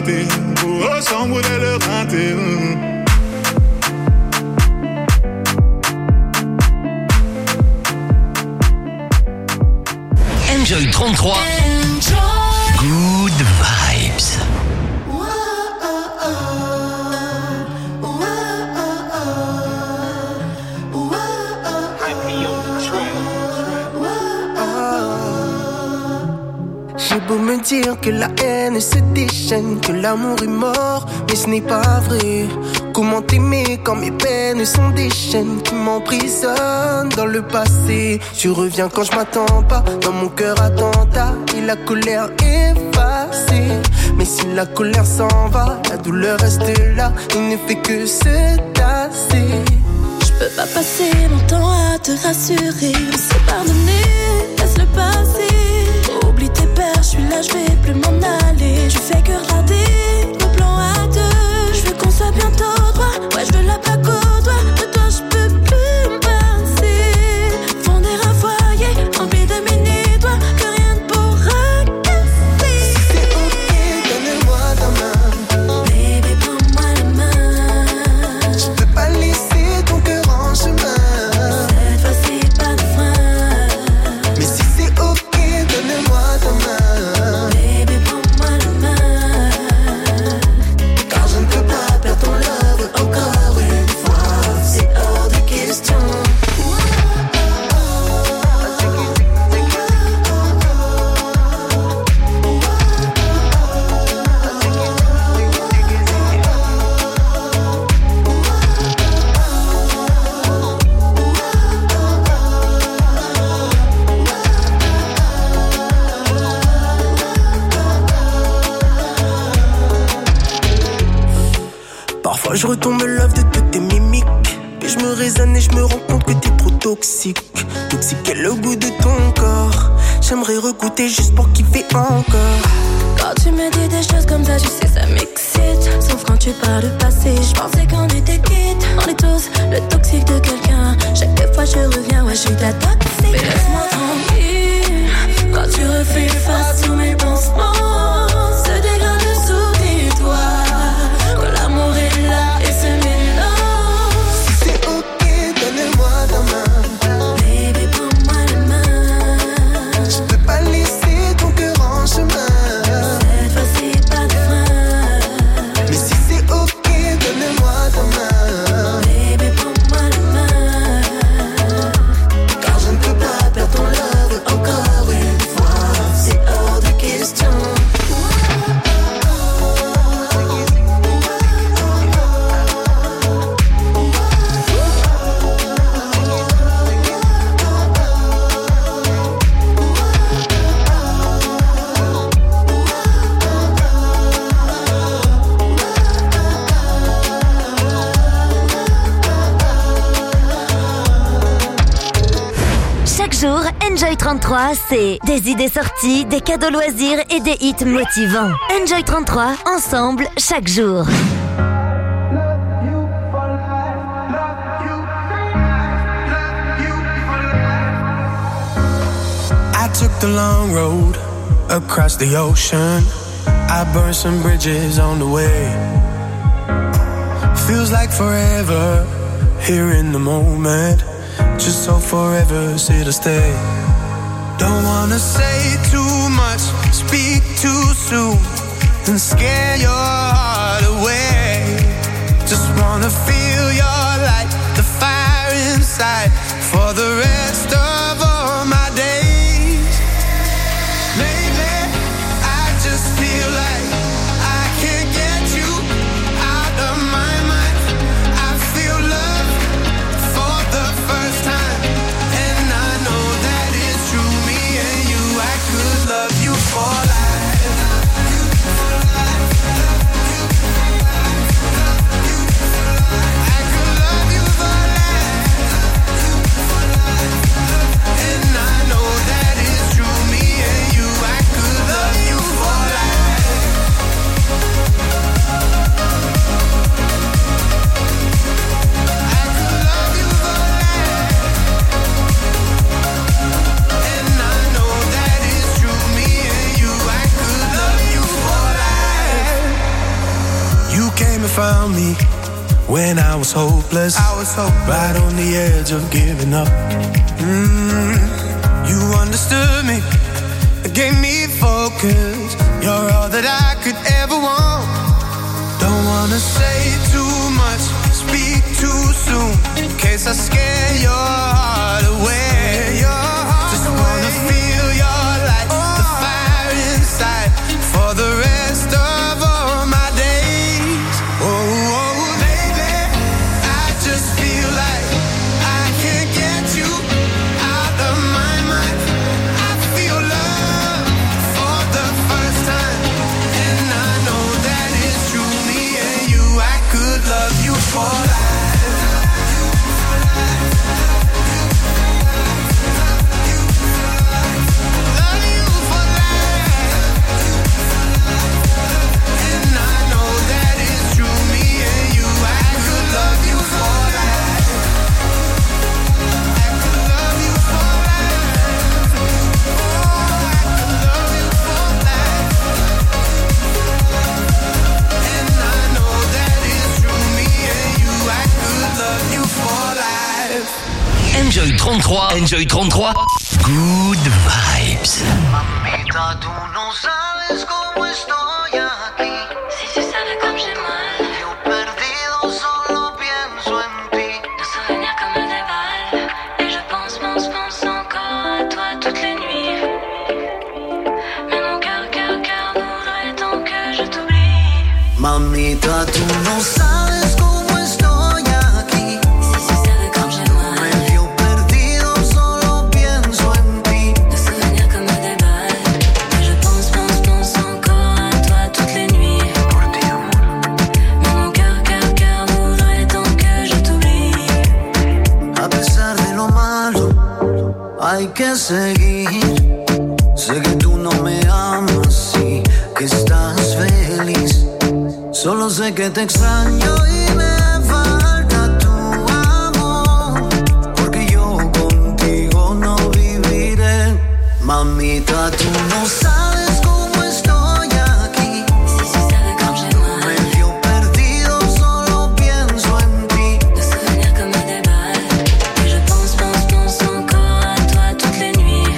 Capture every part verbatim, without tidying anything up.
rater. Oh, sans voulait le rater. Enjoy trente-trois. Enjoy. Good vibes. J'ai beau me dire que la haine se déchaîne, que l'amour est mort, mais ce n'est pas vrai. Comment t'aimer quand mes peines sont des chaînes qui m'emprisonnent dans le passé. Tu reviens quand je m'attends pas, dans mon cœur attentat et la colère effacée. Mais si la colère s'en va, la douleur reste là et ne fait que se tasser. Je peux pas passer mon temps à te rassurer, me c'est pardonner, laisse-le passer. Oublie tes peurs, je suis là, je vais plus m'en aller. Je fais que regarder nos plans à deux. Je veux qu'on soit bientôt droit, ouais je veux la plaque au doigt. De toi je peux plus me passer. Fonder un foyer, rempli de mini-doigts, que rien ne pourra casser. Si c'est ok, donne-moi ta main. Baby, prends-moi la main. Je peux pas laisser ton cœur en chemin. Cette fois-ci pas de frein. Mais si c'est ok, donne-moi ta main. Baby, prends-moi la main. Car je ne peux pas perdre ton love encore une fois. C'est hors de question. Parfois je retombe love de toutes tes mimiques. Puis je me raisonne et je me rends compte que t'es trop toxique. Toxique est le goût de ton corps. J'aimerais regoûter juste pour kiffer encore. Quand tu me dis des choses comme ça, tu sais ça m'excite. Sauf quand tu parles de passé, je pensais qu'on était quittes. On est tous le toxique de quelqu'un. Chaque fois je reviens, ouais je suis ta toxique. Mais laisse-moi tranquille. Quand tu refais face sous mes pansements, se dégrade sous tes doigts. Quand l'amour est là et se mélange. Si c'est ok, donne-moi ta main. Baby, prends-moi la main. Je peux pas laisser ton cœur en chemin. Cette fois-ci pas de frein. Mais si c'est ok, donne-moi ta main. Baby, prends-moi la main. Car je ne peux pas perdre ton love encore une fois. C'est hors de question. Chaque jour, Enjoy trente-trois, c'est des idées sorties, des cadeaux loisirs et des hits motivants. Enjoy trente-trois, ensemble, chaque jour. I took the long road across the ocean. I burned some bridges on the way. Feels like forever here in the moment. Just so forever here to stay. Don't wanna say too much, speak too soon, and scare your heart away. Just wanna feel your light, the fire inside, for the rest of all my days. Lately, I just feel like I can't get you out of my mind. I feel love for the first time, and I know that it's true. Me and you, I could love you for life. I could love you for life. came and found me when I was hopeless. I was hopeless. Right on the edge of giving up. Mm, you understood me, gave me focus. You're all that I could ever want. Don't wanna say too much, speak too soon, in case I scare your heart away. Your heart Just away. Wanna feel your light, oh. The fire inside, for the rest of all my days. Oh, oh, baby, I just feel like I can't get you out of my mind. I feel love for the first time, and I know that it's true. Me and you, I could love you for life. Enjoy trente-trois, Enjoy trente-trois, Good Vibes. Mamita, tú no sabes cómo estoy aquí. Si tu savais comme j'ai mal. Yo perdido solo pienso en ti. Nos souvenirs comme des balles. Et je pense, pense, pense encore à toi toutes les nuits. Mais mon cœur, cœur, cœur voudrait tant que je t'oublie. Mamita, tú no sabes cómo estoy aquí. Si tu savais comme j'ai mal. Medio perdido solo pienso en ti. Nos souvenirs comme des balles. Et je pense, pense, pense encore à toi toutes les nuits. Por ti, amor. Mais mon cœur, cœur, cœur voudrait tant que je t'oublie. A pesar de lo malo, hay que seguir. Sé que tú no me amas y que estás feliz. Solo sé que te extraño y me falta tu amor, porque yo contigo no viviré. Mamita, tú no sabes cómo estoy aquí. Si tu savais comme j'ai mal. Medio perdido, solo pienso en ti. Nos souvenirs comme des balles. Et je pense, pense, pense encore à toi toutes les nuits.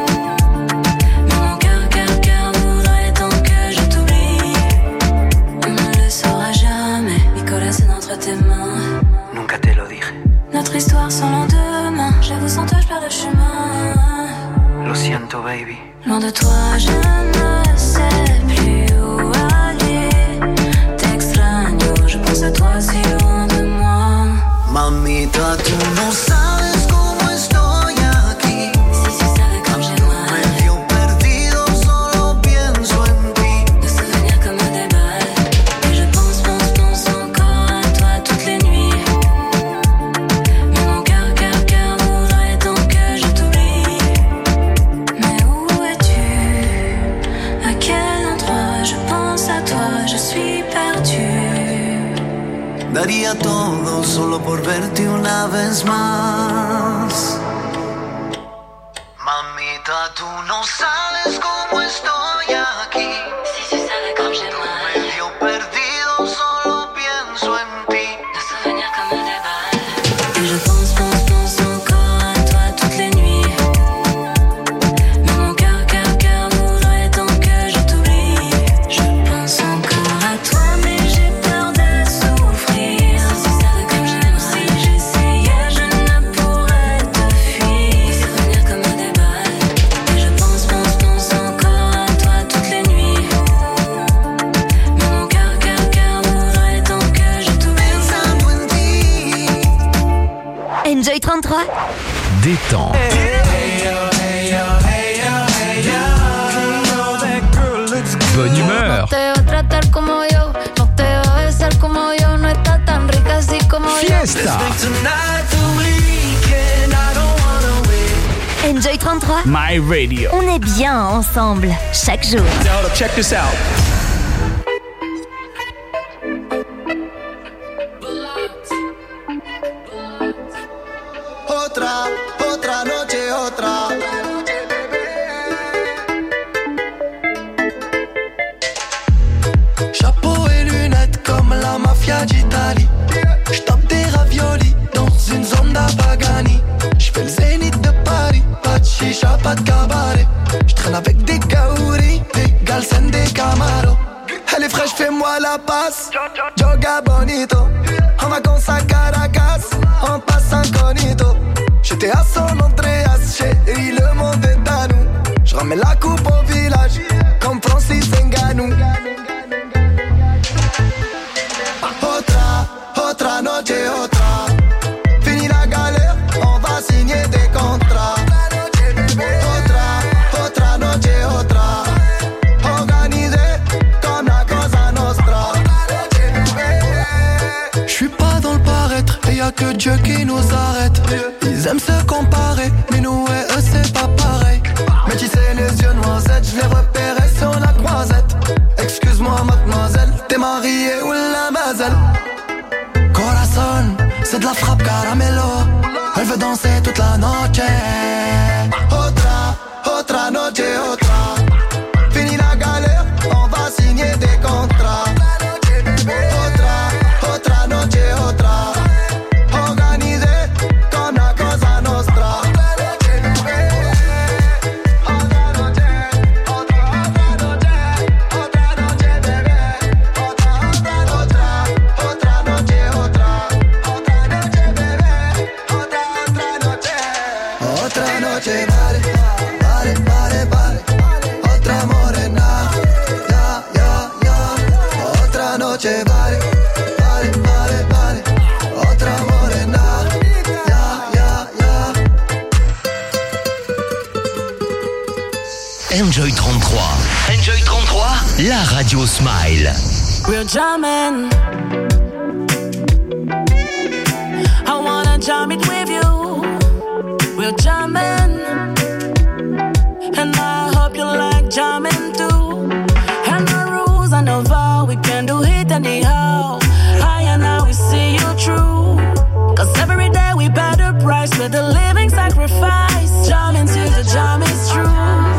Mais mon cœur, cœur, cœur voudrait tant que je t'oublie. On ne le saura jamais. Mi corazón entre tes mains. Nunca te lo dije. Notre histoire sans lendemain. J'avoue, sans toi, je perds le chemin. Lo siento, baby. Loin de toi, je ne sais plus où aller. T'extraño, je pense à toi si loin de moi. Mamita, tú no sabes cómo estoy aquí. Si tu savais comme j'ai mal. Medio perdido, solo pienso en ti. Nos souvenirs comme des balles. Et je pense, pense, pense encore à toi toutes les nuits. Mais mon cœur, cœur, cœur voudrait tant que je t'oublie. Mais où es-tu? À quel endroit? Je pense à toi, je suis perdue. Daría todo solo por verte una vez más. Mamita, tú no sabes cómo estoy aquí. Si tu savais comme j'ai mal. Medio perdido, solo pienso en ti. Nos souvenirs comme des balles. Et je pense, pense, pense encore à toi toutes les nuits. Mais mon cœur, cœur, cœur voudrait tant que je t'oublie. Je pense encore à toi, mais j'ai peur de souffrir. Si tu savais comme j'aime, si j'essayais, je ne pourrais te fuir. Nos souvenirs comme des balles. Et je pense, pense, pense encore à toi toutes les nuits. Mais mon cœur, cœur, cœur voudrait tant que je t'oublie. Pensando en ti. Enjoy trente-trois. Détends. Bonne humeur. Te va a tratar como yo, no te va a besar como yo, no está tan rica así como yo. Fiesta. Enjoy trente-trois. My Radio. On est bien ensemble, chaque jour. Now, check this out. Otra, otra noche, otra. Chapeau et lunettes comme la mafia. Mecca d'Italie. J'tape des raviolis dans une zone d'Apagani. J'fais le zénith de Paris, pas de chicha, pas de cabaret. J'traîne avec des kaouris, des galsen, des camaros. Elle est fraîche, fais-moi la passe. Joga bonito. En vacances à Caracas, on passe incognito. J'étais à San Andreas, chérie, le monde est à nous. J'ramène la coupe au village, comme Francis Ngannou. Otra, otra noche, otra. Fini la galère, on va signer des contrats. Otra, otra noche, otra. Organisé comme la Cosa Nostra. J'suis pas dans le paraître, et y'a que Dieu qui nous arrête. Ils aiment se comparer, mais nous et eux c'est pas pareil. Mais tu sais les yeux noisettes, je les repérais sur la croisette. Excuse-moi mademoiselle, t'es mariée ou la mazel? Corazon, c'est de la frappe caramello. Elle veut danser toute la noche. Otra, otra noche, otra. Fini la galère, on va signer des contrats. Otra, otra noche, otra. Organisé comme la Cosa Nostra. Enjoy trente-trois. Enjoy trente-trois, la radio Smile. We're jamming. I wanna jam it with you. We're jamming. And I hope you like jamming too. And the rules are no vow, we can do it anyhow. I and now we see you true. Cause every day we pay the price with a living sacrifice. Jamming till the jam is true.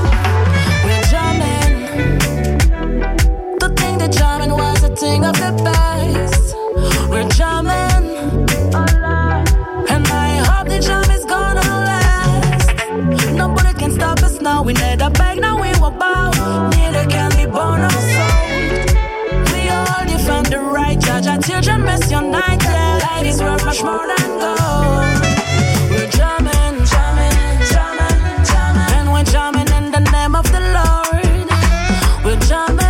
Jamming was a thing of the past. We're jamming, and I hope the jam is gonna last. Nobody can stop us now. We neither beg, now we will bow. Neither can we burn our soul. We all defend the right. Judge our children, mess your night. Yeah, life is worth much more than gold. We're jamming, jamming, jamming, jamming, and we're jamming in the name of the Lord. We're jamming.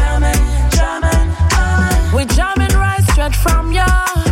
We're jamming right straight from your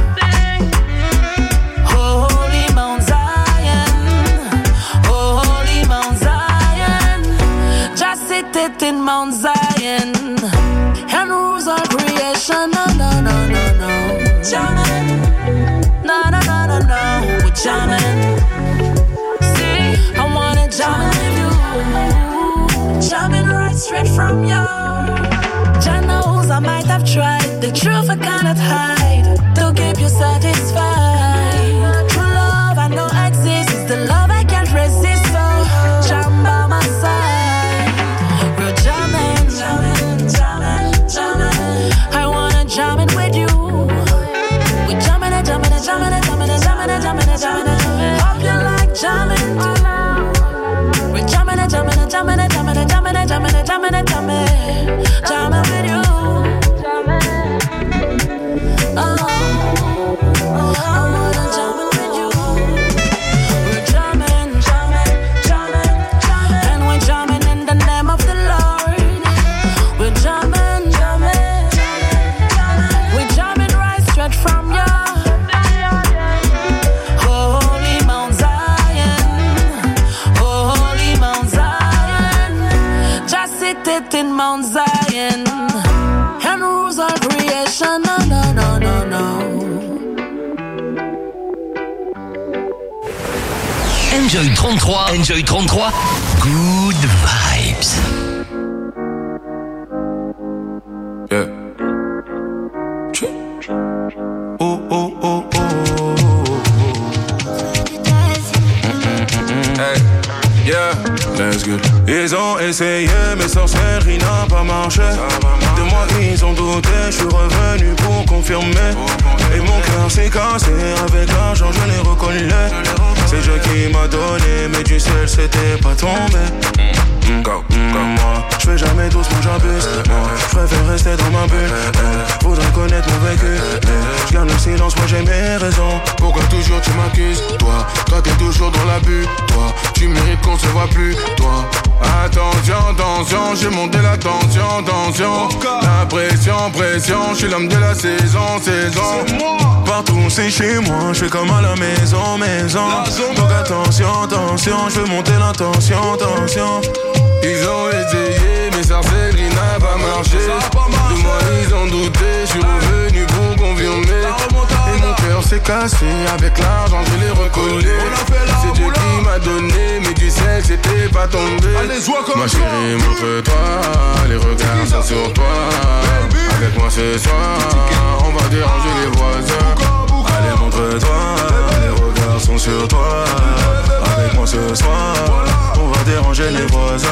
holy Mount Zion, holy Mount Zion. Just sit it in Mount Zion and rules our creation. No, no, no, no, no. Jamming, no, no, no, no, no. We're jamming. See, I wanna jam with you, jamming right straight from your. Jah knows I might have tried. The truth I cannot hide to keep you satisfied. True love I know exists. It's the love I can't resist. So jam by my side. We're jamming, jamming, jamming, jamming. I wanna jam it with you. We're jamming it, jamming it, jamming it, jamming it, jamming it, jamming it, jamming it. Hope you like jamming too. We're jamming it, jamming it, jamming it, jamming it, jamming it, jamming it, jamming it, jamming it, jamming with you. Oh, I wanna jam it with you. We're jamming, jamming, jamming, jamming, and we're jamming in the name of the Lord. We're jamming, jamming, jamming, we're jamming right straight from your holy Mount Zion, holy Mount Zion. Just sit it in Mount Zion and rules our creation. No, no, no, no, no. Enjoy trente-trois. Enjoy trente-trois. Good vibes. Yeah. Oh, oh, oh, oh. Hey, yeah. Let's go. Ils ont essayé, mais sorcellerie n'a pas marché. De moi ils ont douté, je suis revenu pour qu'on confirmer. Et mon cœur s'est cassé, avec l'argent je l'ai reconnu. C'est Dieu qui m'a donné, mais du ciel c'était pas tombé. Mmh, comme moi, je fais jamais doucement, j'abuse. Je préfère rester dans ma bulle. Faudrait connaître mon vécu. Je garde le silence, moi j'ai mes raisons. Pourquoi toujours tu m'accuses? Toi, toi t'es toujours dans l'abus. Toi, tu mérites qu'on se voit plus. Toi, attention, attention, j'ai monté la tension, tension. La pression, pression, je suis l'homme de la saison, saison. Partout c'est chez moi, je fais comme à la maison, maison. Donc attention, attention, je veux monter la tension, tension. Ils ont essayé, mais sorcellerie n'a pas marché. De moi ils ont douté, je suis revenu pour confirmer. Et mon cœur s'est cassé, avec l'argent je l'ai recollé. C'est Dieu qui m'a donné, mais du ciel c'était pas tombé. Ma chérie, montre-toi, les regards sont sur toi. Avec moi ce soir, on va déranger les voisins. Allez, montre-toi, les regards sont sur toi. Avec moi ce soir, on va déranger les voisins.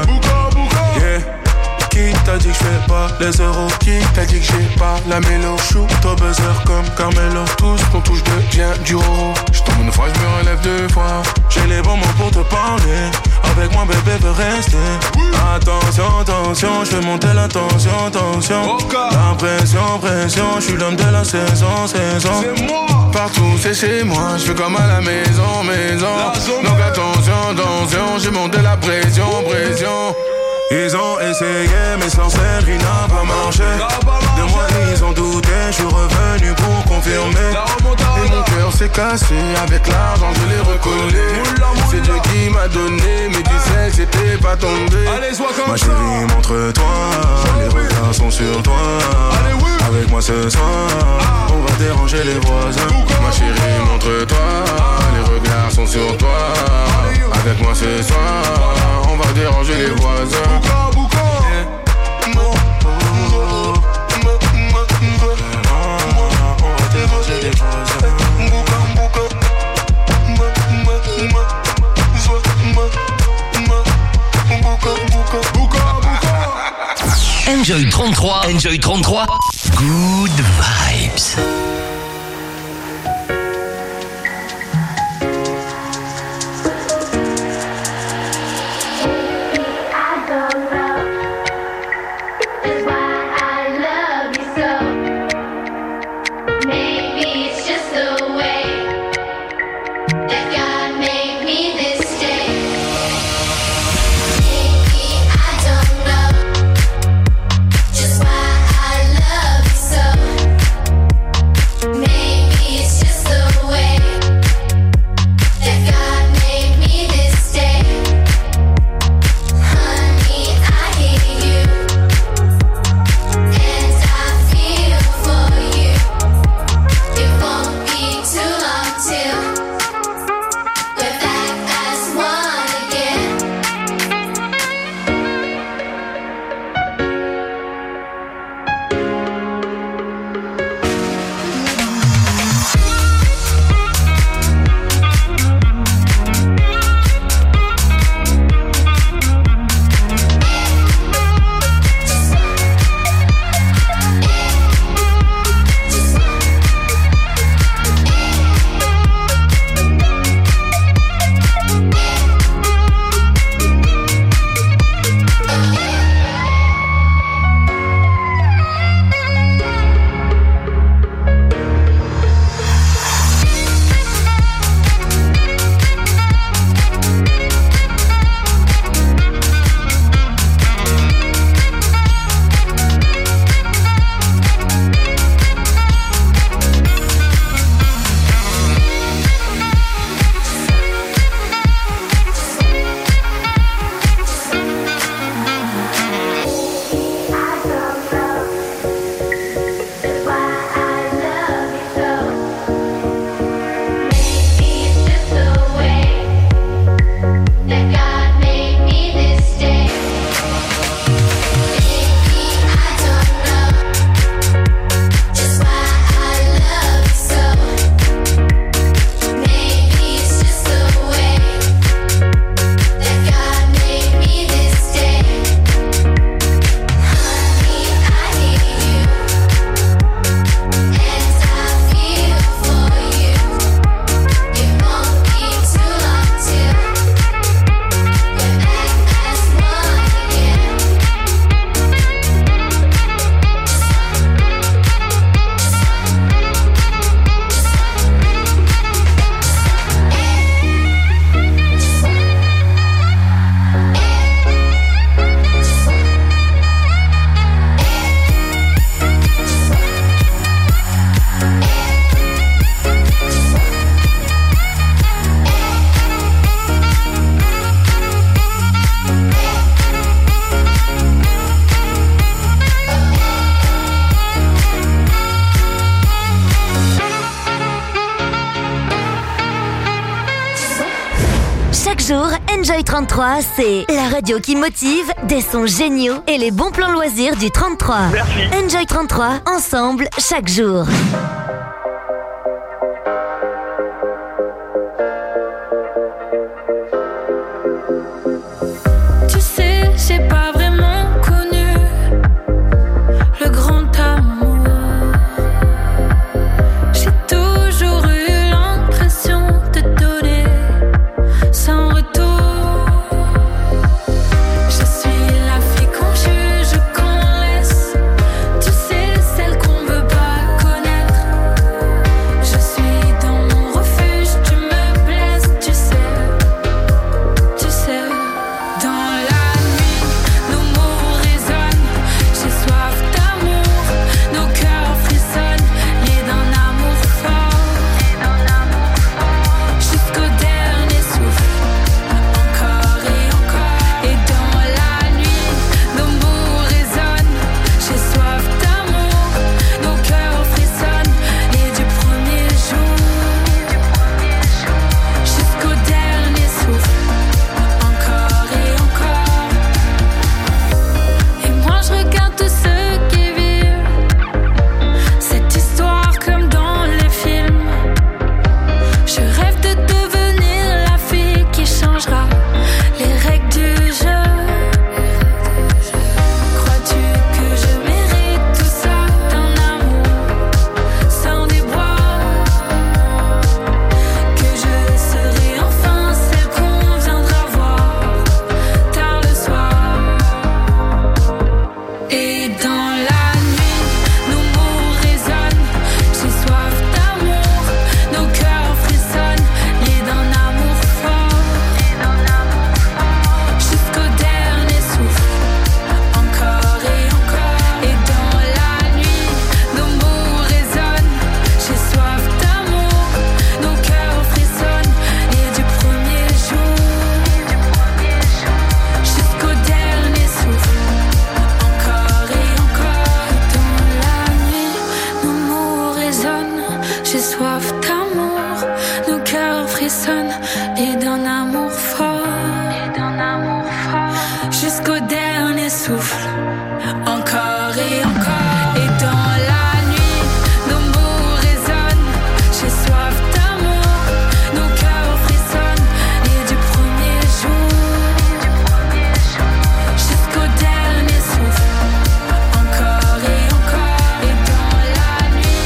Yeah. Qui t'a dit que je fais pas les euros? Qui t'a dit que j'ai pas la mélo? Shoot au buzzer comme Carmelo. Tout ce qu'on touche devient du roro. Je tombe une fois, je me relève deux fois. J'ai les bons mots pour te parler. Avec moi bébé veut rester. Attention, attention, je fais monter la tension, tension. La pression, pression, je suis l'homme de la saison, saison. Partout c'est chez moi, je fais comme à la maison, maison. Donc attention, attention, j'ai monté la pression, pression. Ils ont essayé, mais sorcellerie n'a pas marché. De moi ils ont douté, je suis revenu pour confirmer. Et mon cœur s'est cassé, avec l'argent je l'ai recollé. C'est Dieu qui m'a donné, mais du ciel c'était pas tombé. Ma chérie, montre-toi, les regards sont sur toi. Avec moi ce soir, on va déranger les voisins. Ma chérie, montre-toi, les regards sont sur toi. Avec moi ce soir, on va déranger les voisins. Enjoy trente-trois, Enjoy trente-trois, Good Vibes. Enjoy trente-trois, c'est la radio qui motive, des sons géniaux et les bons plans loisirs du trente-trois. Merci. Enjoy trente-trois, ensemble, chaque jour. Tu sais, j'ai pas vraiment connu le grand amour. J'ai toujours eu l'impression de donner sans retour. Je suis la fille qu'on juge, qu'on laisse. Tu sais, celle qu'on veut pas connaître. Je suis dans mon refuge, tu me blesses, tu sais. Tu sais, dans la nuit, nos mots résonnent. J'ai soif d'amour, nos cœurs frissonnent. Liés d'un amour fort, jusqu'au dernier souffle. Encore et encore. Et dans la nuit, nos mots résonnent. J'ai soif d'amour, nos cœurs frissonnent. Et du premier jour jusqu'au dernier souffle. Encore et encore. Et moi je regarde tous ceux qui vivent cette histoire comme dans les films. Je rêve de devenir la fille qui changera les règles du jeu. Crois-tu que je mérite tout ça, d'un amour sans déboire? Que je serai enfin celle qu'on viendra voir tard le soir. Et dans la nuit, nos mots résonnent. J'ai soif d'amour, nos cœurs frissonnent. Liés d'un amour fort, jusqu'au dernier souffle. Encore et encore. Et dans la nuit, nos mots résonnent. J'ai soif d'amour, nos cœurs frissonnent. Et du premier jour jusqu'au dernier souffle. Encore et encore. Dans la nuit, nos mots résonnent. J'ai soif d'amour, nos cœurs frissonnent. Et d'un amour fort, jusqu'au dernier souffle. Encore et encore. Et dans la nuit, nos mots résonnent. J'ai soif d'amour, nos cœurs frissonnent. Et du premier jour jusqu'au dernier souffle. Encore et encore. Et dans la nuit,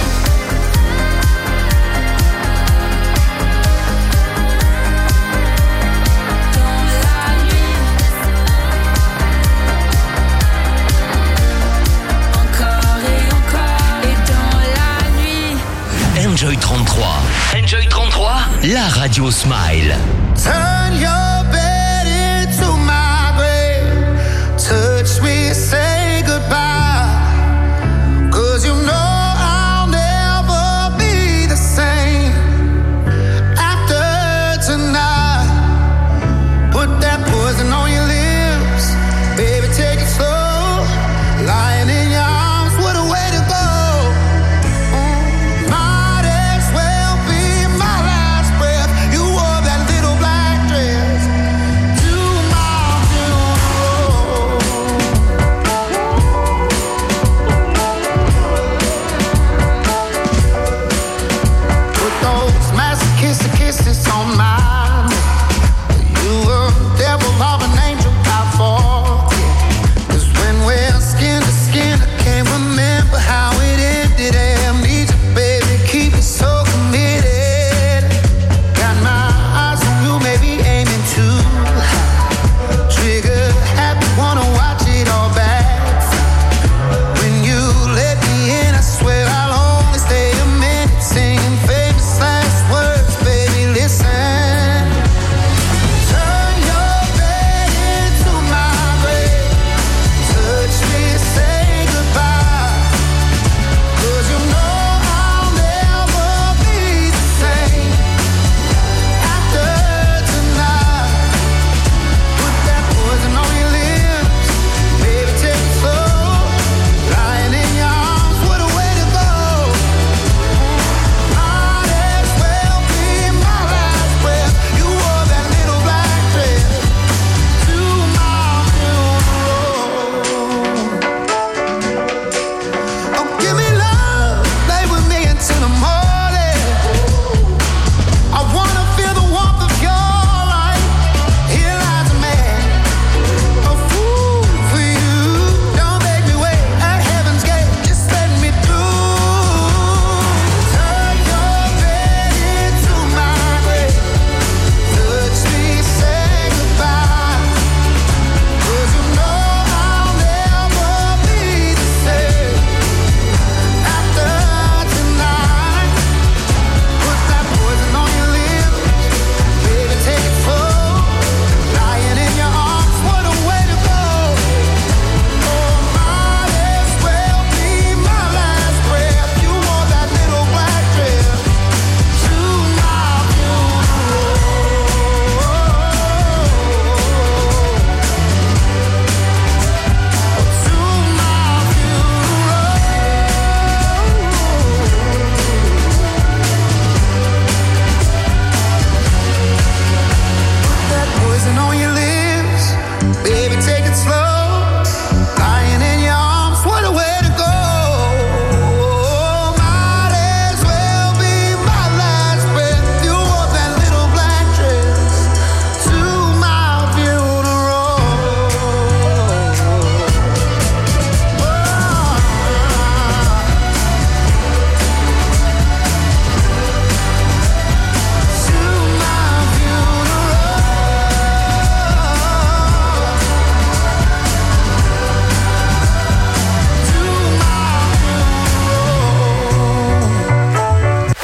dans la nuit, encore et encore. Et dans la nuit. Enjoy trente-trois. Enjoy trente-trois, la radio Smile. Turn your bed into my grave. Touch me, say goodbye. Cause you know I'll never be the same after tonight. Put that poison on your lips. Baby, take it slow. Lying in your arms, what a way to go. Mm, might as well be my last breath. You wore that little black dress to my funeral.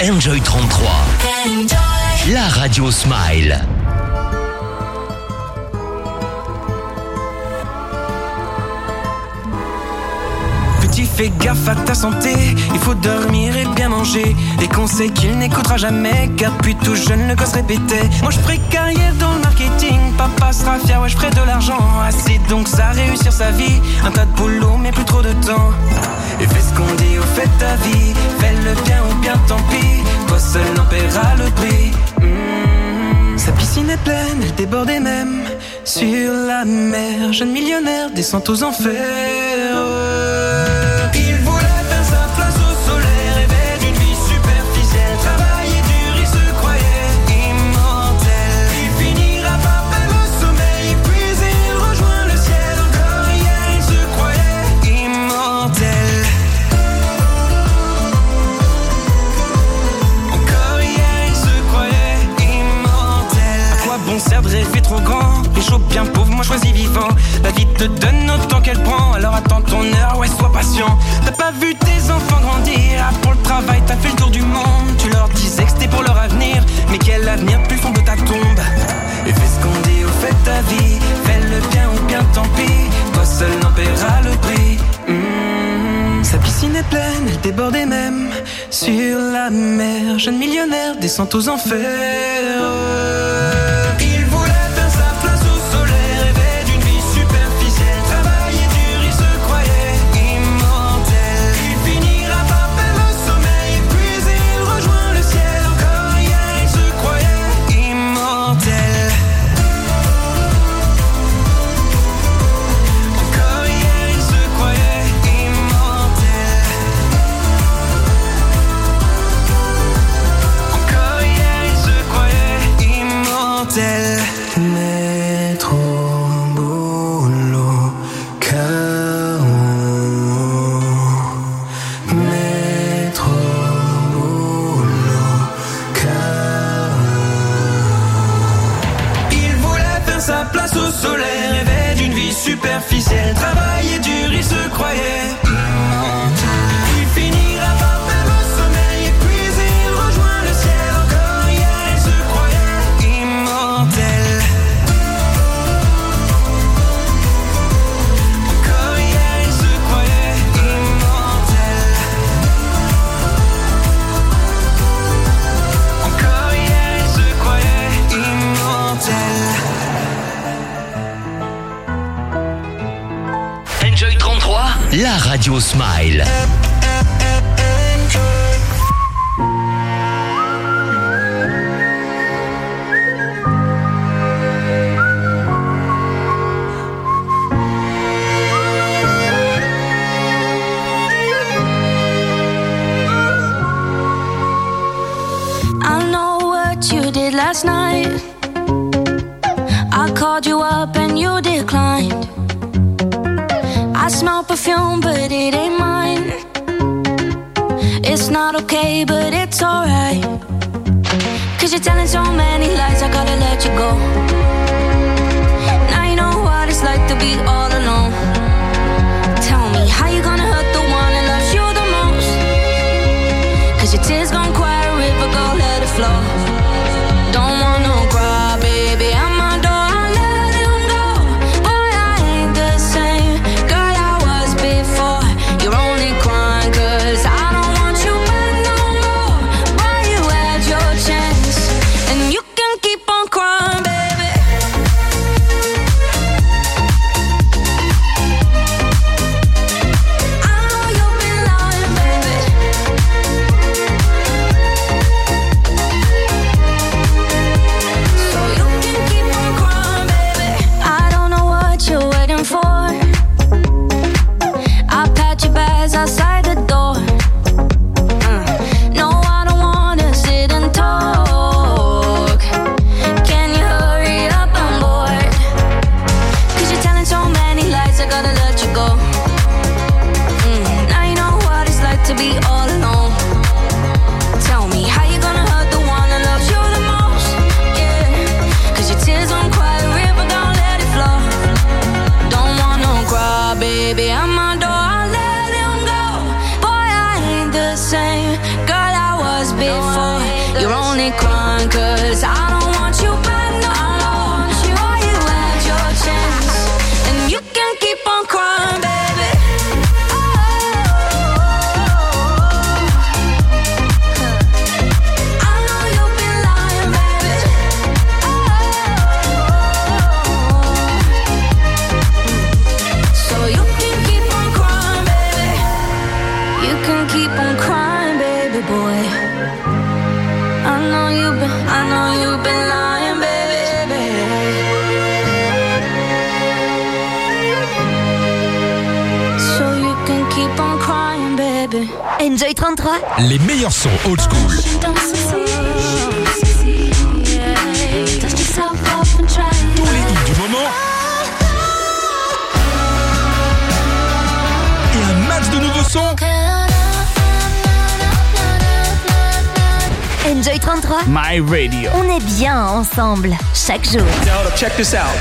Enjoy trente-trois. Enjoy. La radio Smile. Petit, fais gaffe à ta santé, il faut dormir et bien manger. Des conseils qu'il n'écoutera jamais, car depuis tout jeune le gosse répétait. Moi je ferai carrière dans le marketing, papa sera fier, ouais je ferai de l'argent. Assez donc ça réussir sa vie, un tas de boulot mais plus trop de temps. Et fais ce qu'on dit, au fait ta vie, fais le bien ou bien tant pis, toi seul n'en paieras le prix. Mmh. Sa piscine est pleine, elle débordait même sur la mer. Jeune millionnaire descend aux enfers. Il voulait faire sa place au soleil, rêvait d'une vie superficielle, travaillait dur, il se croyait immortel. Il finira par perdre le sommeil, puis il rejoint le ciel. Encore hier il se croyait immortel. Encore hier il se croyait immortel. À quoi bon sert de rêver trop grand, riche ou bien pauvre, moi choisis vivant. La vie te donne autant qu'elle prend, alors attends ton heure, ouais sois patient. T'as pas vu tes enfants grandir, ah, pour le travail t'as fait le tour du monde. Tu leur disais que c'était pour leur avenir, mais quel avenir plus fond de ta tombe. Et fais ce qu'on dit, au fait ta vie, fais le bien ou bien tant pis, toi seul n'en paieras le prix. Mmh. Sa piscine est pleine, elle débordait même sur la mer. Jeune millionnaire descend aux enfers. Il voulait faire sa place au soleil, rêvait d'une vie superficielle, travaillait dur, il se croyait immortel. Il finira par perdre le sommeil, puis il rejoint le ciel. Encore hier il se croyait immortel. Encore hier il se croyait immortel. Encore hier il se croyait immortel. Métro, boulot, chaos. Métro, boulot, chaos. Il voulait faire sa place au soleil, rêvait d'une vie superficielle, travaillait dur, il se croyait immortel. Il finira par perdre le sommeil, et puis il rejoint le ciel. Encore hier il se croyait immortel. Encore hier il se croyait immortel. Encore hier il se croyait immortel. Enjoy trente-trois. La radio Smile. I know what you did last night. I called you up and you declined. I smell perfume, but it ain't mine. It's not okay, but it's alright. Cause you're telling so many lies, I gotta let you go. Now you know what it's like to be all alone. Tell me, how you gonna hurt the one that loves you the most? Cause your tears gon' quiet a river, go let it flow. Don't want no cry, baby, I'm my door, I let him go. Boy, I ain't the same girl I was before. You're only crying cause I don't want you back no more. Boy, you had your chance, and you can keep on crying, baby. I know you've been lying, baby. any crime, cause I don't want you back, no, I don't want you. Or you had your chance, and you can keep on crying, baby. I know you've been lying, baby. So you can keep on crying, baby. You can keep on crying, baby boy. I know you've been, I know you've been lying, baby. So you can keep on crying, baby. Enjoy trente-trois. Les meilleurs sons old school. Tous les hits du moment. Et un max de nouveaux sons. Enjoy trente-trois. My Radio. On est bien ensemble, chaque jour. Now, check this out.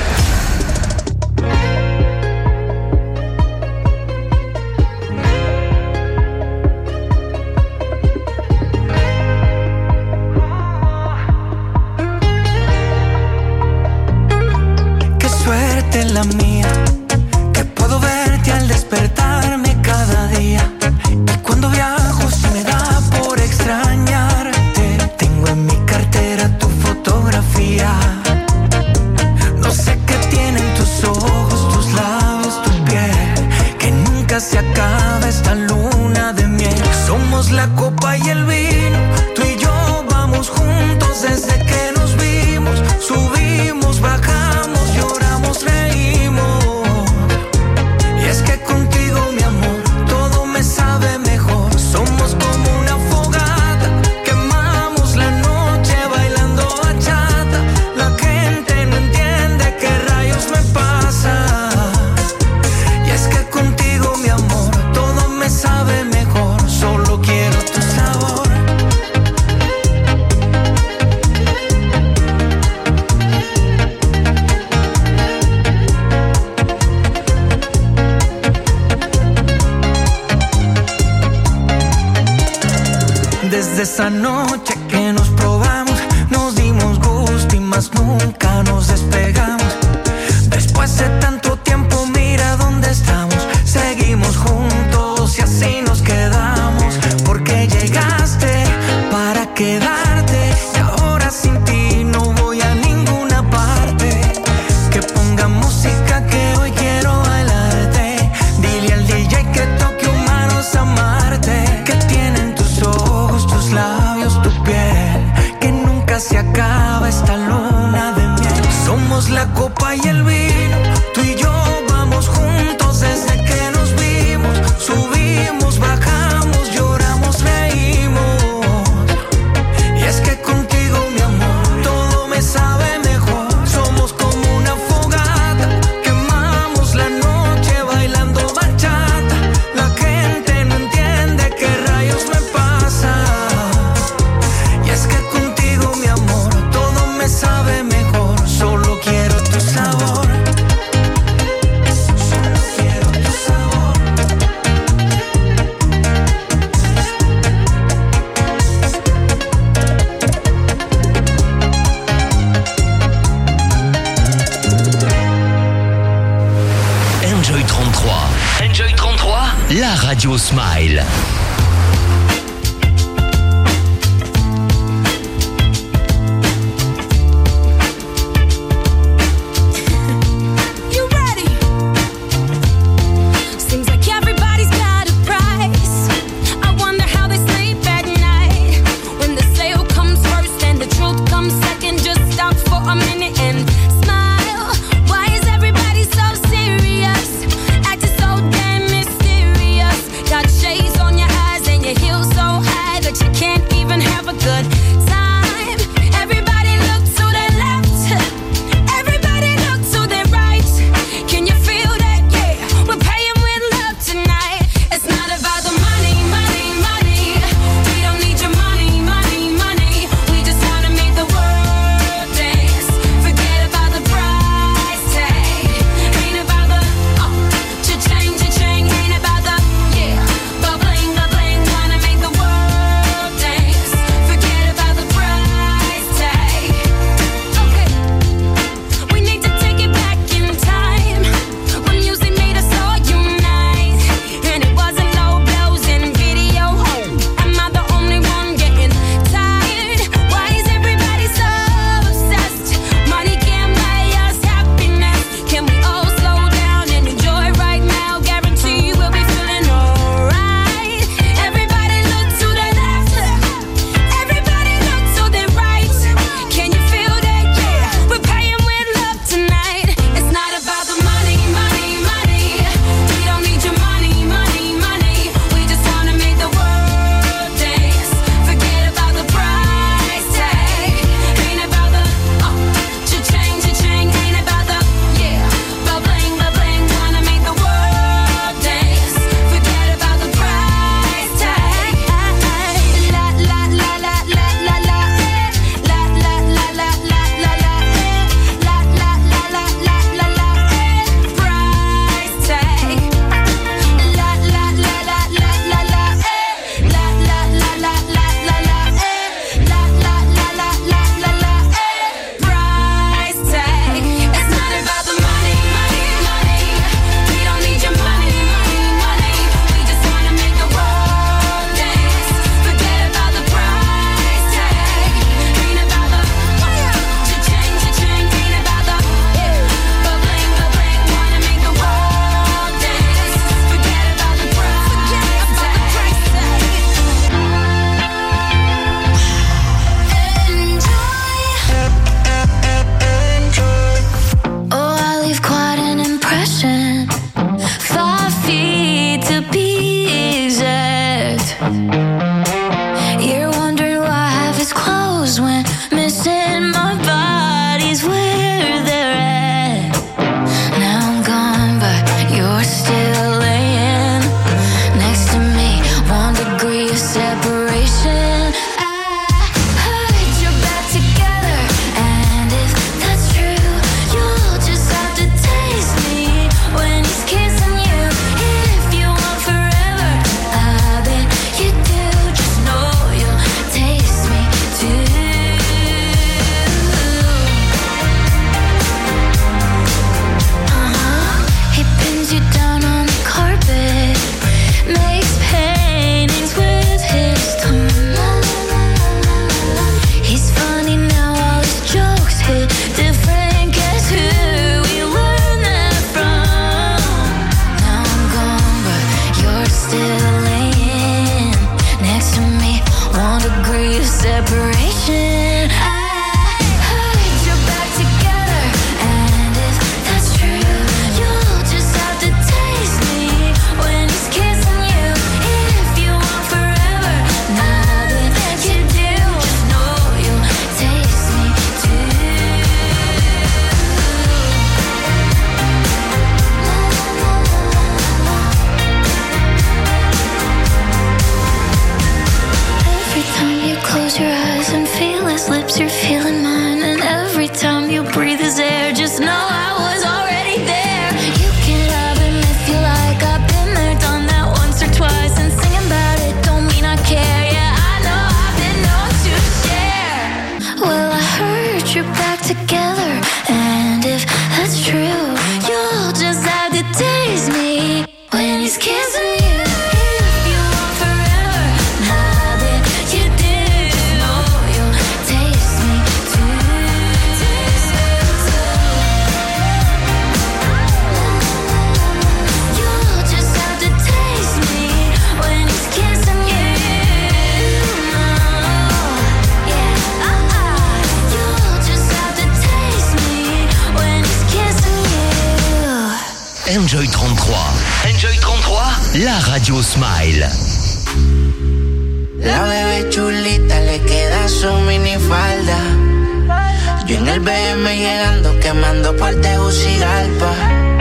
Qué suerte la mía, que puedo verte al despertarme cada día. Y cuando viajo se me da por extrañarte. Tengo en mi cartera tu fotografía. No sé qué tienen tus ojos, tus labios, tu piel, que nunca se acaba esta luna de miel. Somos la copa y el vino, tú y yo vamos juntos desde que nos vimos. Subimos, bajamos, lloramos, reímos. Y es que contigo, mi amor, todo me sabe mejor. Somos como una fogata, quemamos la noche bailando bachata. La gente no entiende qué rayos me pasa. Y es que contigo, mi amor, todo me sabe mejor. Solo quiero tu sabor. Desde esa noche que nos probamos, nos dimos gusto y más nunca nos despegamos. Después de tanto tiempo, mira dónde estamos. Seguimos juntos y así nos quedamos. Porque llegaste para quedarte y ahora sin ti no voy a ninguna parte. Que ponga música que hoy quiero bailarte. Dile al D J que toque humanos amarte. Que tienen tus ojos, tus labios, tu piel, que nunca se acaba esta luna de miel. Somos la copa y el vino, tú y yo vamos juntos desde que nos vimos. Subimos, bajamos, lloramos, reímos. Y es que contigo, mi amor, todo me sabe mejor. Somos como una fogata, quemamos la noche bailando bachata. La gente no entiende qué rayos me pasa. Y es que contigo, mi amor, todo me sabe mejor. Solo quiero tu sabor. Solo quiero tu sabor. Enjoy trente-trois. Enjoy trente-trois, la radio Smile. You ready? Seems like everybody's got a price. I wonder how they sleep at night. When the sale comes first and the truth comes second, just stop for a minute and smile. Why is everybody so serious? Acting so damn mysterious. Got shades on your You're wondering why half is closed when missing my body's where they're at. Now I'm gone, but you're still laying next to me. One degree of separation. I heard you're back together, and if that's true, you'll just have to taste me when he's kissing you. If you want forever, I bet you do. Just know you'll taste me too. Uh-huh. He pins you down on the carpet, makes paintings with his tongue. He's funny now, all his jokes hit different. Guess who we learned that from? Now I'm gone, but you're still laying next to me. One degree of separation. I heard you're back together, and if that's true, you'll just have to taste me when he's kissing you. If you want forever, now that you do, just know you'll taste me too. Every time you close your eyes and feel his lips, you're feeling mine. And every time you breathe his air, just know I was already there. You can love him if you like. I've been there, done that once or twice. And singing about it don't mean I care. Yeah, I know I've been known to share. Well, I heard you're back together, and if that's true, you'll just have to taste me when he's kissing you. If you want forever, now that you do, know you'll taste me too. You'll just have to taste me when he's kissing you. Yeah, uh-uh. You'll just have to taste me when he's kissing you. Enjoy trente-trois. Enjoy trente-trois, la radio Smile. La bebé chulita le queda su minifalda. Yo en el B M llegando, quemando por Tegucigalpa.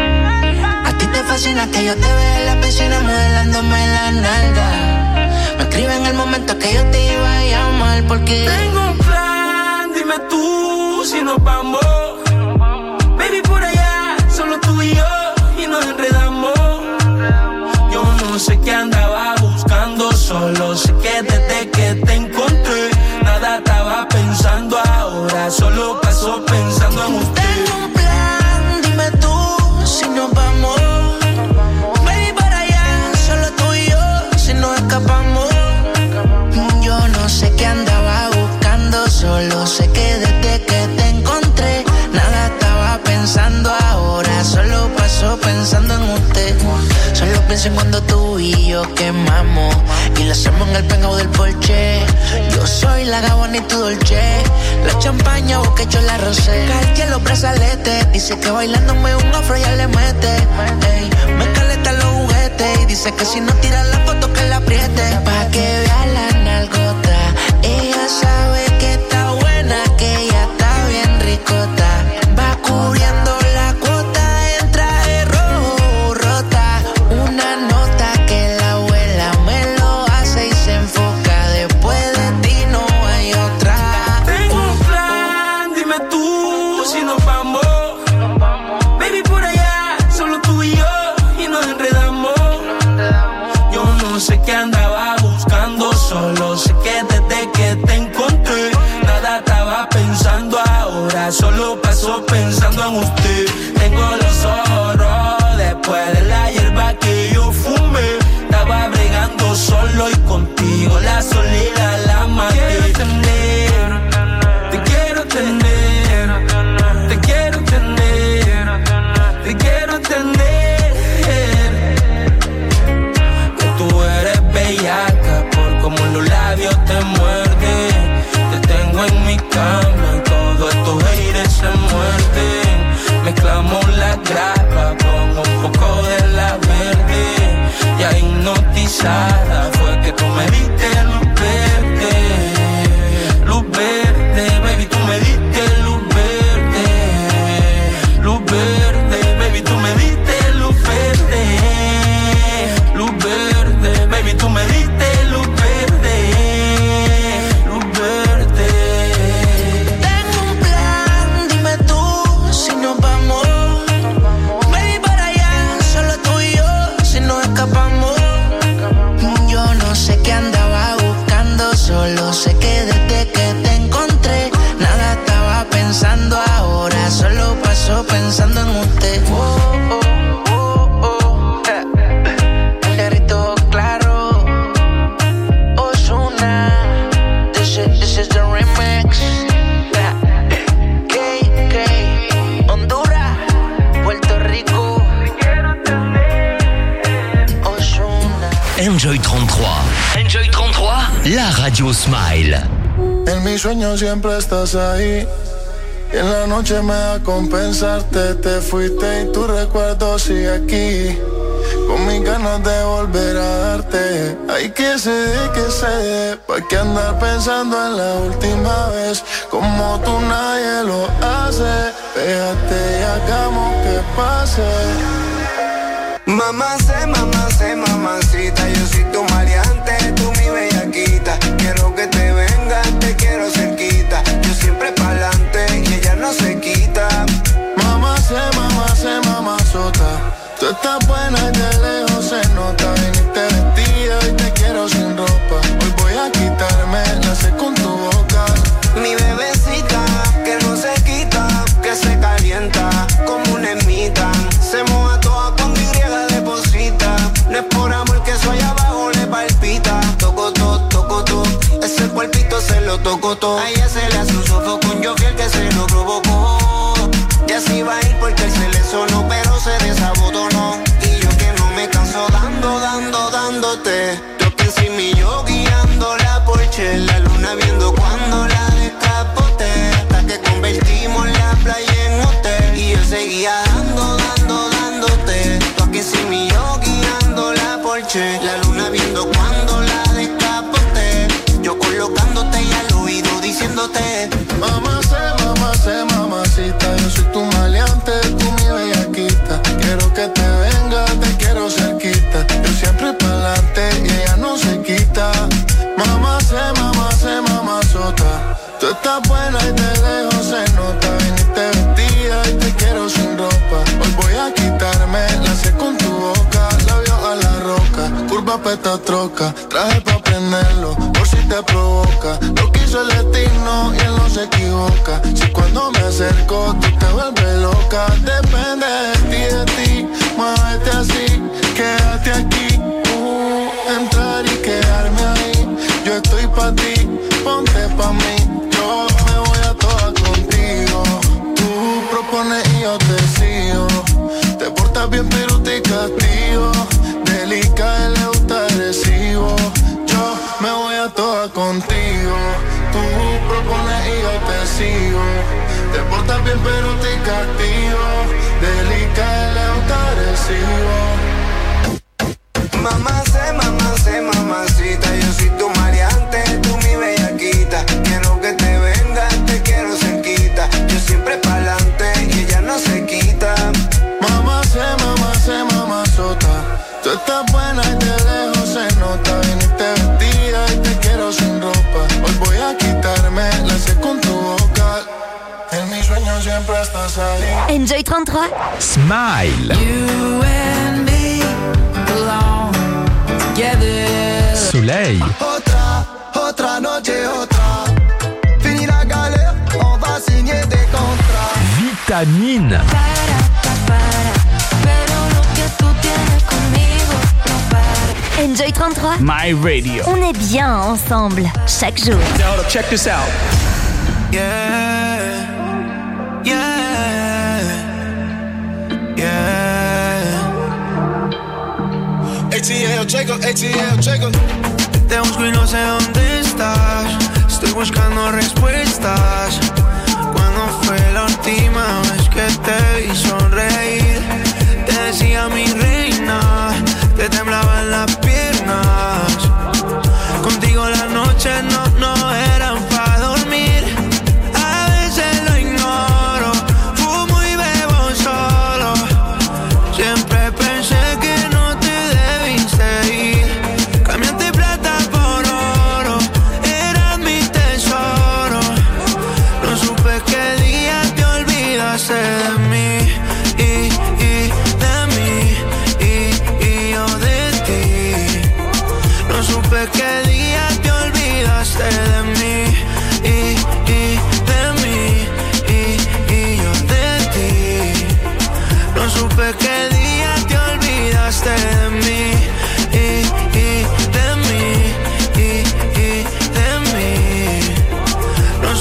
A ti te fascina que yo te vea en la piscina modelándome la nalga. Me escribe en el momento que yo te iba a llamar porque tengo un plan, dime tú si nos vamos. Baby, por allá, solo tú y yo, y nos enredamos. Yo no sé qué andaba buscando, solo sé que desde que te encontré, nada estaba pensando ahora, solo paso pensando en usted. tengo un plan, dime tú si nos vamos. Baby, por allá, solo tú y yo, si nos escapamos. Yo no sé qué andaba buscando, solo sé que desde que te encontré, nada estaba pensando ahora, solo paso pensando en usted. Solo pienso en cuando tú y yo quemamos y lo hacemos en el penthouse del Porsche. Yo soy la Gabbana y tu Dolce, la champaña, vos que yo la rosé. Cartier los brazaletes, dice que bailándome un afro ya le mete. Ey, me caleta los juguetes y dice que si no tira la foto que la apriete. Pa' que vea la nalgota, ella sabe que está buena, que ella está bien ricota. Va cubriendo la cuota en traje rojo rota. Una nota que la abuela me lo hace y se enfoca. Después de ti no hay otra. Tengo un plan, dime tú si nos vamos. Baby, por allá, solo tú y yo, y nos enredamos. Yo no sé qué andaba buscando, solo sé que desde que te encontré, nada estaba pensando ahora, solo paso pensando en usted. Tengo los ojos rojos después de la hierba que yo fumé. Estaba bregando solo y contigo la soledad la maté. Te quiero tener, te quiero tener, te quiero tener. Que tú eres bellaca por como los labios te muerden. Te tengo en mi cama y todos estos haters se muerden. Mezclamos la grapa con un poco de la verde. Ya hipnotizada fue que tú me viste en un Solo sé que desde que te encontré nada estaba pensando ahora, solo paso pensando en usted. Oh, oh, oh, oh. Eh. El negrito claro, Ozuna. This is, this is the remix. K, K, Honduras, Puerto Rico, Ozuna. Enjoy treinta-trois. Enjoy treinta-trois, la radio Smile. En mis sueños siempre estás ahí. Y en la noche me da compensarte. Te fuiste y tu recuerdo sigue aquí. Con mis ganas de volver a darte. Hay que se dé, que se dé. ¿Pa' qué andar pensando en la última vez? Como tú nadie lo hace. Pégate y hagamos que pase. Mamá sé, mamá sé, mamacita. Yo soy tu maleante, tú mi bellaquita. Quiero que te vengas, te quiero cerquita. Yo siempre pa'lante y ella no se quita. Mamá sé, mamá sé, mamazota. Tú estás buena y de lejos se nota. Viniste vestida y te quiero sin ropa. Hoy voy a quitarme la sé con tu boca. Mi bebecita, que no se quita, que se calienta como una ermita. Se moja toda cuando Y deposita. No es por amor que eso allá abajo le palpita. Toco todo, toco todo. Ese cuerpito se lo toco todo. A ella se le hace un sofoco, un yo fiel que se lo provocó. Ya se iba a ir porque él se le sonó, pero se desabotonó. Y yo que no me canso dando, dando, dándote. Yo que encima y yo guiando la Porsche. La luna viendo cuando la descapote. Hasta que convertimos la playa en hotel. Y yo seguía dando, dando, dándote. Tú aquí encima y yo guiando la Porsche. La luna viendo cuando la descapote. Yo colocándote y al oído diciéndote: mamá sé, mamá sé, mamacita. Yo soy tu maleante, tú mi bellaquita. Quiero que te vengas, te quiero cerquita. Yo siempre pa'lante y ella no se quita. Mamá sé, mamá sé, mamazota. Tú estás buena y de lejos se nota. Viniste vestida y te quiero sin ropa. Hoy voy a quitarme la sé con tu boca. Labio a la roca, curva peta troca. Traje pa' prenderlo, por si te provoca. Lo quiso el destino y él no se equivoca. Si cuando me acerco tú te vuelves loca. Depende de ti, de ti. Muévete así, quédate aquí. Uh, entrar y quedarme ahí. Yo estoy pa' ti, ponte pa' mí. Yo me voy a todas contigo. Tú propones y yo te sigo. Te portas bien pero te castigo. Delicada y le gusta agresivo. Yo me voy a todas contigo. Tú propones y yo te sigo. Te portas bien pero te castigo. Delicada y le gusta agresivo. Mamá sé, mamá sé, mamacita. Yo soy tu maleante, tú mi bellaquita. Quiero que te vengas, te quiero cerquita. Yo siempre pa'lante y ella no se quita. Mamá sé, mamá sé, mamazota. Tú estás buena y de lejos se nota. Viniste vestida y te quiero sin ropa. Hoy voy a quitarme la sé con tu boca. En mis sueños siempre estás ahí. Enjoy treinta-trois. Smile. You and me belong together. Soleil. Otra, otra noche, otra. Fini la galère, on va signer des contrats. Vitamine. Enjoy trente-trois. My Radio. On est bien ensemble, chaque jour. Now, hold up, check this out. Yeah, yeah, yeah. A T L, Jacob, A T L, Jacob. Te busco y no sé dónde estás. Estoy buscando respuestas. ¿Cuándo fue la última vez que te vi sonreír? Te decía mi reina, te temblaban las piernas. Contigo las noches no, no eran para dormir. A veces lo ignoro, fumo y bebo solo. Siempre pensé que no te debiste ir. Cambiaste plata por oro, eras mi tesoro. No supe qué día te olvidaste de mí. Y, y de mí, y, y yo de ti.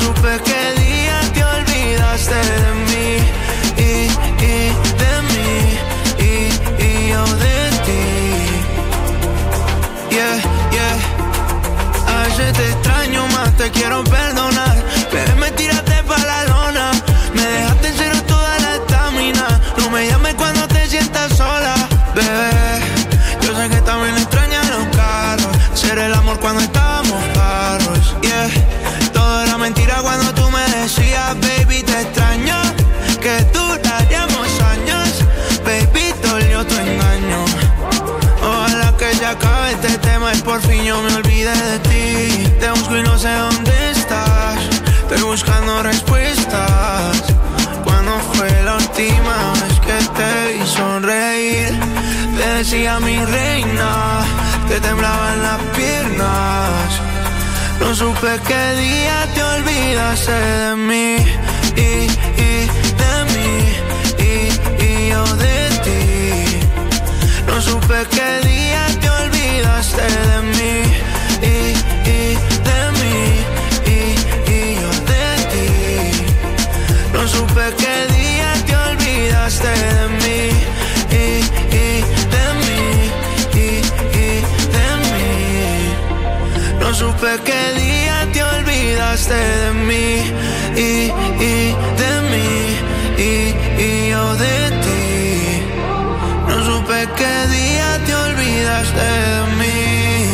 supe qué día te olvidaste de mí y, y de mí y, y yo de ti. Yeah, yeah. A veces te extraño más, te quiero perdonar. Pero me tiraste pa' la lona. Me dejaste en cero toda la estamina. No me llames cuando te sientas sola, bebé. Yo sé que también extrañas los carros. Ser el amor cuando estábamos claros, yeah. Todo era mentira cuando tú me decías, baby, te extraño. Que duraríamos años, baby, dolió tu engaño. Ojalá que se acabe este tema y por fin yo me olvide de ti. Te busco y no sé dónde estás. Estoy buscando respuestas. ¿Cuándo fue la última vez que te vi sonreír? Te decía mi reina, te temblaban las piernas. No supe qué día te olvidaste de mí y, y de mí y, y yo de ti. No supe qué día te olvidaste de mí y, y de mí y, y yo de ti. No supe qué día te olvidaste de mí y, y de mí y, y de mí. No supe qué día te olvidaste de mí y, y de mí y, y yo de ti. No supe qué día te olvidaste de mí.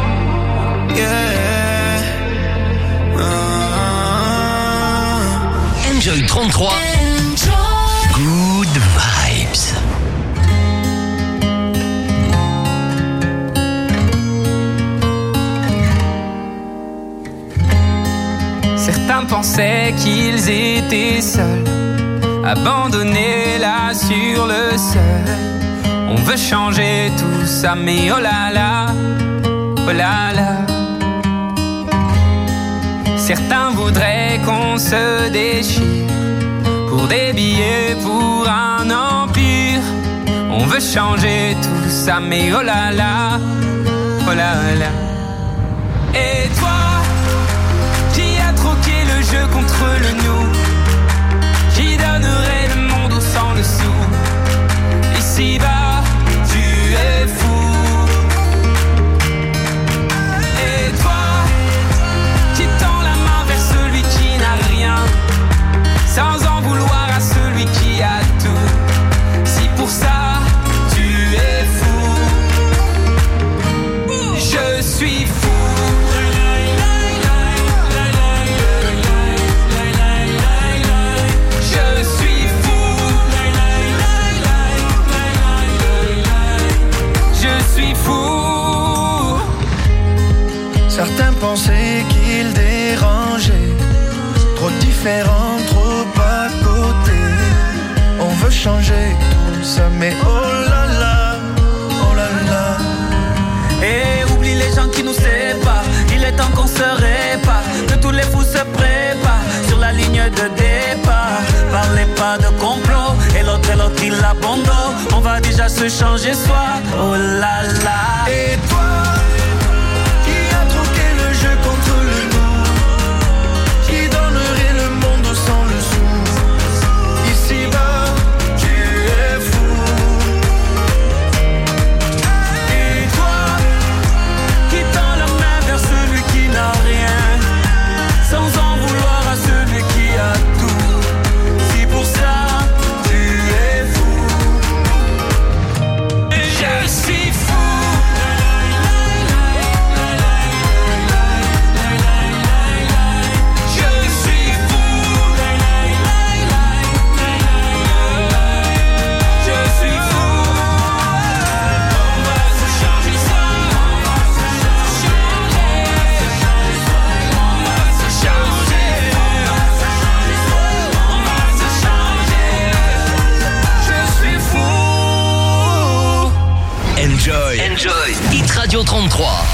Yeah. Ah. Enjoy trente-trois. Good vibes. Certains pensaient qu'ils étaient seuls, abandonnés là sur le seuil. On veut changer tout ça, mais oh là là, oh là là. Certains voudraient qu'on se déchire pour des billets, pour un empire. On veut changer tout ça, mais oh là là, oh là là. Et toi, qui a troqué le jeu contre le nous, qui donnerait le monde au sang dessous. Ici-bas, tu es fou. Et toi, qui tend la main vers celui qui n'a rien, sans en vouloir à celui qui a tout. Si pour ça, tu es fou, je suis fou. Certains pensaient qu'ils dérangeaient, trop différents, trop à côté. On veut changer tout ça, mais oh là là, oh là là. Et oublie les gens qui nous séparent, il est temps qu'on se répare, que tous les fous se préparent sur la ligne de départ. Parlez pas de complot, et l'autre et l'autre il abandonne. On va déjà se changer soi, oh là là. Et toi, contre le nous, qui donnerait le monde sans le sou. Ici-bas, tu es fou. Et toi, qui tend la main vers celui qui n'a rien, sans en vouloir à celui qui a tout. Si pour ça, tu es fou, je suis fou. Enjoy. Enjoy. Hit Radio trente-trois.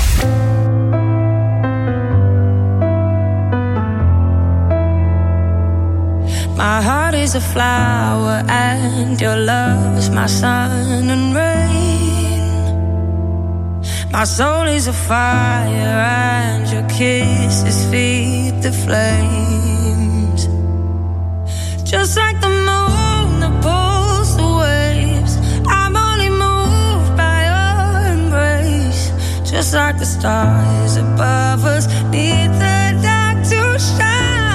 My heart is a flower and your love is my sun and rain. My soul is a fire and your kisses feed the flames. Just like the moon that pulls the waves, I'm only moved by your embrace. Just like the stars above us need the dark to shine.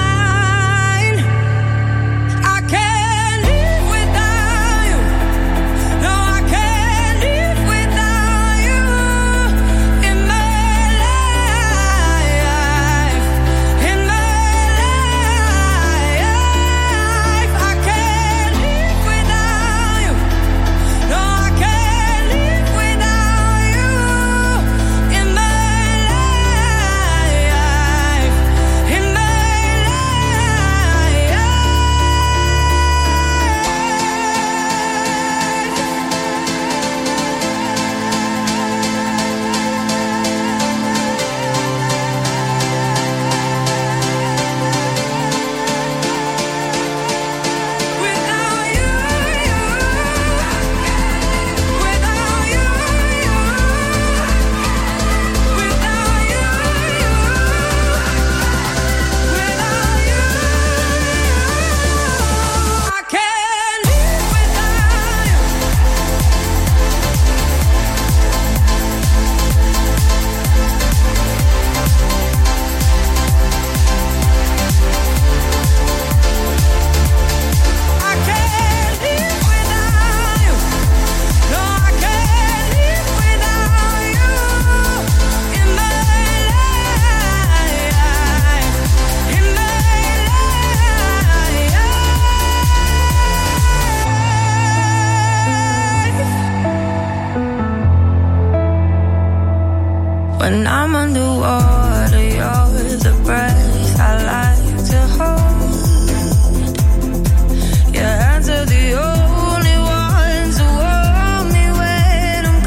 When I'm underwater, you're the breath I like to hold. Your hands are the only ones who hold me when I'm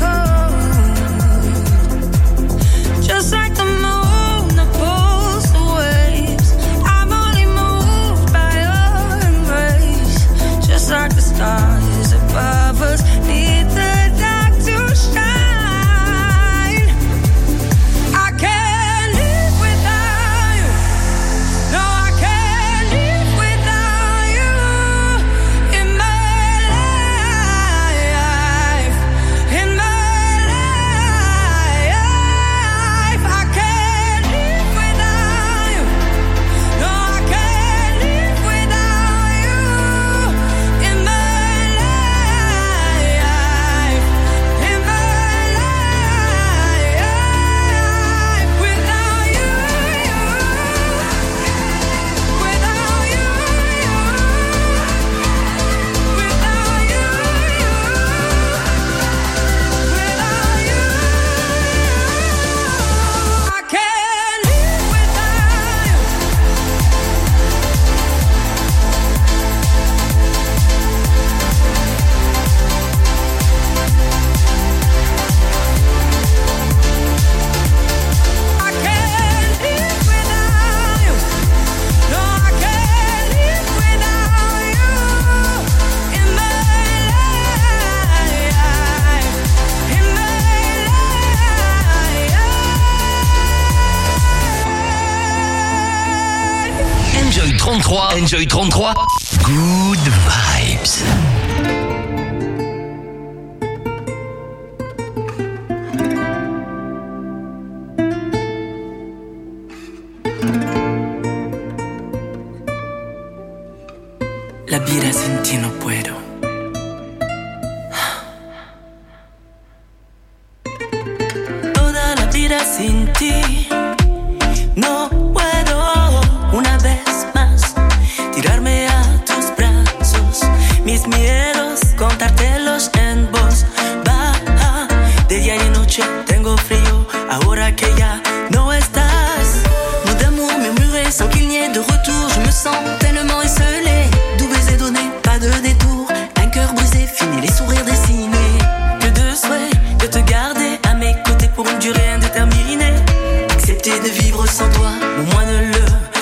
cold. Just like the moon that pulls the waves, I'm only moved by your embrace. Just like the stars above us need the dark to shine. trente-trois, Enjoy trente-trois, Good Vibes. La vida sin ti no puedo. Toda la vida sin ti no puedo. Una vez más tirarme a tus brazos, mis miedos contártelos en voz baja. De día y de noche tengo frío ahora que ya no estás. Mots d'amour murmurés sans qu'il n'y ait de retour. Je me sens tellement esselée. Doux baiser donné, pas de détour. Un cœur brisé, fini les sourires dessinés. Que de souhait de te garder à mes côtés pour une durée indéterminée. Accepter de vivre sans toi, au moins ne le